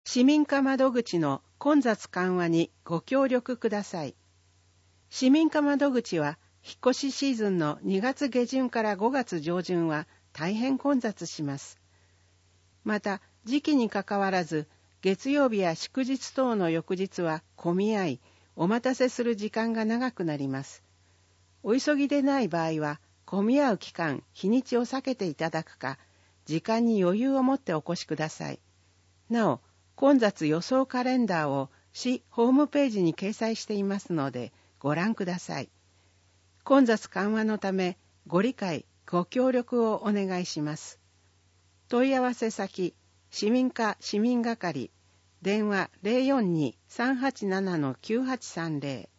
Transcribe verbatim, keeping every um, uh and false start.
市民課窓口の混雑緩和にご協力ください。市民課窓口は引っ越しシーズンのにがつ下旬からごがつ上旬は大変混雑します。また時期にかかわらず月曜日や祝日等の翌日は混み合い、お待たせする時間が長くなります。お急ぎでない場合は混み合う期間、日にちを避けていただくか、時間に余裕を持ってお越しください。なお、混雑予想カレンダーを市ホームページに掲載していますのでご覧ください。混雑緩和のためご理解、ご協力をお願いします。問い合わせ先、市民課市民係、電話 ゼロよんに さんはちなな きゅうはちさんゼロ